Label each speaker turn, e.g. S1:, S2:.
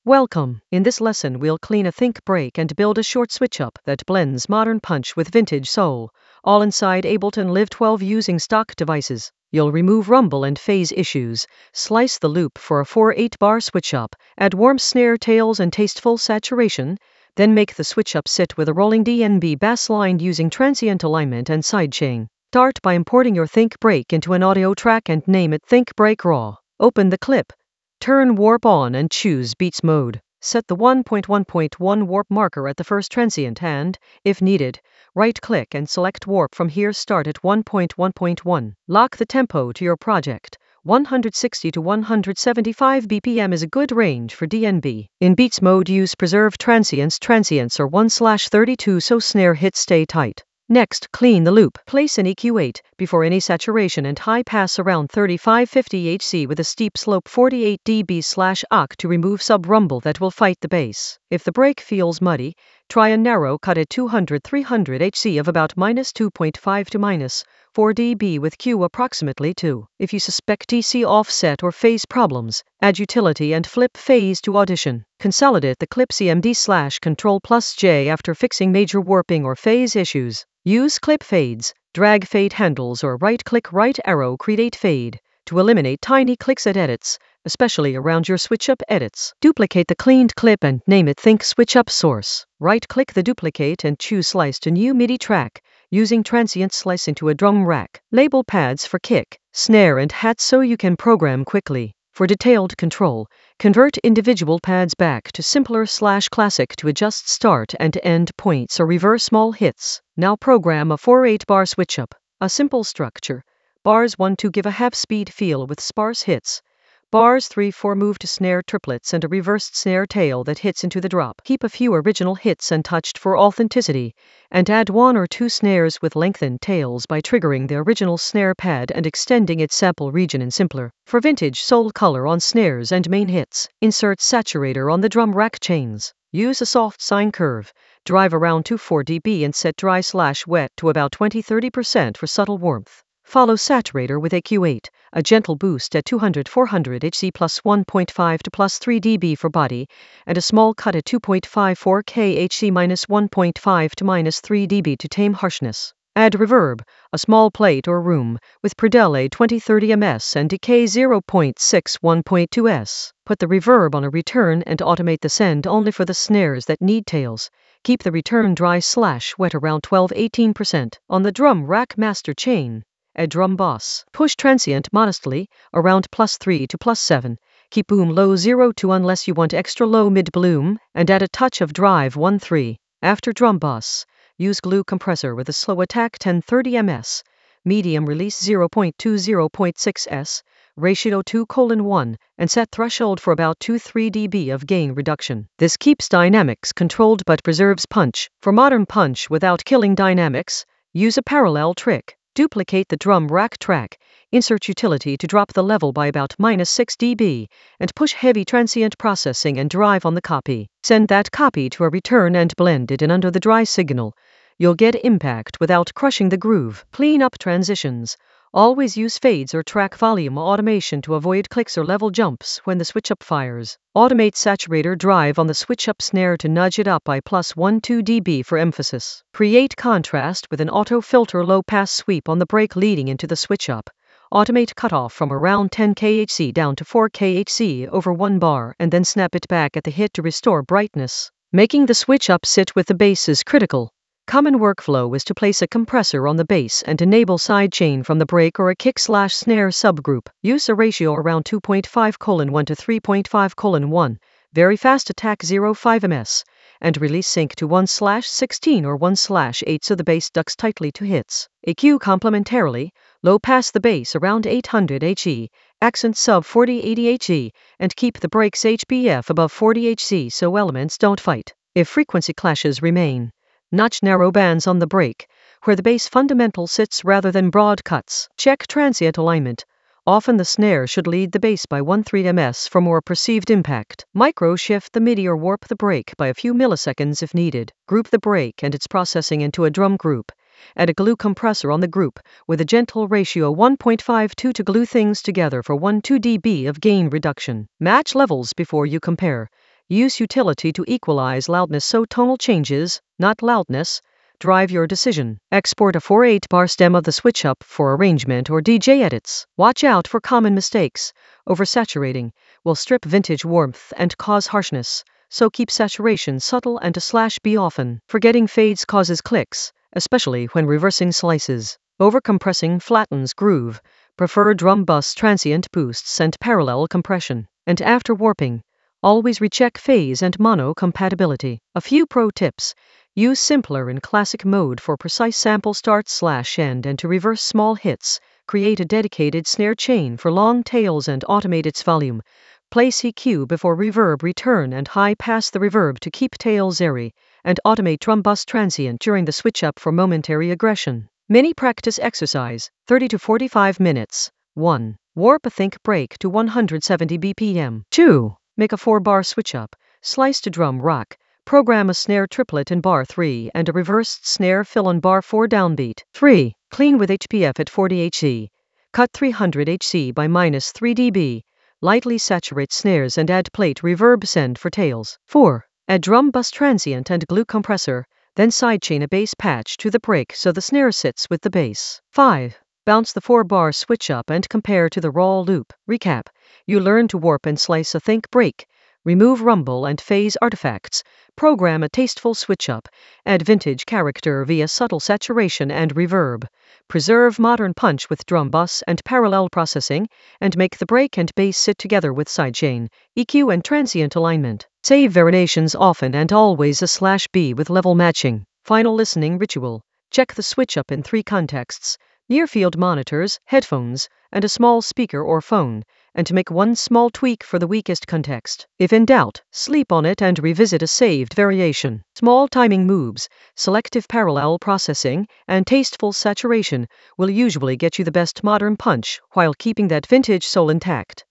S1: Welcome. In this lesson, we'll clean a Think brake and build a short switch-up that blends modern punch with vintage soul, all inside Ableton Live 12 using stock devices. You'll remove rumble and phase issues, slice the loop for a 4/8 bar switch-up, add warm snare tails and tasteful saturation, then make the switch-up sit with a rolling DNB bass line using transient alignment and sidechain. Start by importing your Think brake into an audio track and name it Think Brake Raw. Open the clip. Turn warp on and choose Beats mode. Set the 1.1.1 warp marker at the first transient and, if needed, right-click and select warp from here. Start at 1.1.1. Lock the tempo to your project. 160 to 175 BPM is a good range for DNB. In Beats mode, use preserve transients. Transients are 1/32 so snare hits stay tight. Next, clean the loop. Place an EQ8 before any saturation and high pass around 35-50 Hz with a steep slope 48 dB/Oct to remove sub-rumble that will fight the bass. If the brake feels muddy, try a narrow cut at 200-300 Hz of about -2.5 to -4 dB with Q approximately 2. If you suspect DC offset or phase problems, add utility and flip phase to audition. Consolidate the clip CMD/Ctrl+J after fixing major warping or phase issues. Use clip fades, drag fade handles or right-click right arrow create fade to eliminate tiny clicks at edits, especially around your switch-up edits. Duplicate the cleaned clip and name it Think Switch-Up Source. Right-click the duplicate and choose Slice to New MIDI track, using transient slice into a drum rack. Label pads for kick, snare and hat so you can program quickly. For detailed control, convert individual pads back to simpler/classic to adjust start and end points or reverse small hits. Now program a 4/8 bar switch-up. A simple structure. Bars 1-2 give a half-speed feel with sparse hits. Bars 3-4 move to snare triplets and a reversed snare tail that hits into the drop. Keep a few original hits untouched for authenticity, and add 1 or 2 snares with lengthened tails by triggering the original snare pad and extending its sample region in simpler. For vintage soul color on snares and main hits, insert saturator on the drum rack chains. Use a soft sine curve, drive around 2-4 dB and set dry/wet to about 20-30% for subtle warmth. Follow saturator with EQ8, a gentle boost at 200-400 Hz plus 1.5 to plus 3 dB for body, and a small cut at 2.54 kHz minus 1.5 to minus 3 dB to tame harshness. Add reverb, a small plate or room, with predel 20-30 ms and decay 0.6-1.2 s. Put the reverb on a return and automate the send only for the snares that need tails. Keep the return dry/wet around 12-18%. On the drum rack master chain, add drum boss. Push transient modestly, around +3 to +7. Keep boom low 0-2 unless you want extra low mid bloom, and add a touch of drive 1-3. After drum boss, use glue compressor with a slow attack 10-30 ms, medium release 0.2-0.6 s, ratio 2:1, and set threshold for about 2-3 dB of gain reduction. This keeps dynamics controlled but preserves punch. For modern punch without killing dynamics, use a parallel trick. Duplicate the drum rack track, insert utility to drop the level by about -6 dB, and push heavy transient processing and drive on the copy. Send that copy to a return and blend it in under the dry signal. You'll get impact without crushing the groove. Clean up transitions. Always use fades or track volume automation to avoid clicks or level jumps when the switch-up fires. Automate saturator drive on the switch-up snare to nudge it up by +1-2 dB for emphasis. Create contrast with an auto filter low-pass sweep on the brake leading into the switch-up. Automate cutoff from around 10 kHz down to 4 kHz over 1 bar and then snap it back at the hit to restore brightness. Making the switch-up sit with the bass is critical. Common workflow is to place a compressor on the bass and enable sidechain from the brake or a kick/snare subgroup. Use a ratio around 2.5:1 to 3.5:1, very fast attack 0.5 ms, and release sync to 1/16 or 1/8 so the bass ducks tightly to hits. EQ complementarily, low pass the bass around 800 Hz, accent sub 40-80 Hz, and keep the brakes HBF above 40 Hz so elements don't fight. If frequency clashes remain, notch narrow bands on the brake, where the bass fundamental sits rather than broad cuts. Check transient alignment. Often the snare should lead the bass by 1/3 ms for more perceived impact. Micro shift the MIDI or warp the brake by a few milliseconds if needed. Group the brake and its processing into a drum group. Add a glue compressor on the group with a gentle ratio 1.52 to glue things together for 1-2 dB of gain reduction. Match levels before you compare. Use utility to equalize loudness so tonal changes, not loudness, drive your decision. Export a 4/8 bar stem of the switch up for arrangement or DJ edits. Watch out for common mistakes. Oversaturating will strip vintage warmth and cause harshness, so keep saturation subtle and /B often. Forgetting fades causes clicks, especially when reversing slices. Overcompressing flattens groove. Prefer drum bus transient boosts and parallel compression. And after warping, always recheck phase and mono compatibility. A few pro tips. Use simpler in classic mode for precise sample start/end and to reverse small hits. Create a dedicated snare chain for long tails and automate its volume. Place EQ before reverb return and high pass the reverb to keep tails airy, and automate drum bus transient during the switch up for momentary aggression. Mini practice exercise, 30 to 45 minutes. 1. Warp a think break to 170 BPM. 2. Make a 4-bar switch up. Slice to drum rock. Program a snare triplet in bar 3 and a reversed snare fill on bar 4 downbeat. 3. Clean with HPF at 40 Hz. Cut 300 Hz by -3 dB. Lightly saturate snares and add plate reverb send for tails. 4. Add drum bus transient and glue compressor, then sidechain a bass patch to the break so the snare sits with the bass. 5. Bounce the 4-bar switch up and compare to the raw loop. Recap. You learn to warp and slice a think break. Remove rumble and phase artifacts. Program a tasteful switch up. Add vintage character via subtle saturation and reverb. Preserve modern punch with drum bus and parallel processing, and make the break and bass sit together with sidechain, EQ and transient alignment. Save variations often and always /B with level matching. Final listening ritual. Check the switch up in 3 contexts: near-field monitors, headphones, and a small speaker or phone, and to make one small tweak for the weakest context. If in doubt, sleep on it and revisit a saved variation. Small timing moves, selective parallel processing, and tasteful saturation will usually get you the best modern punch while keeping that vintage soul intact.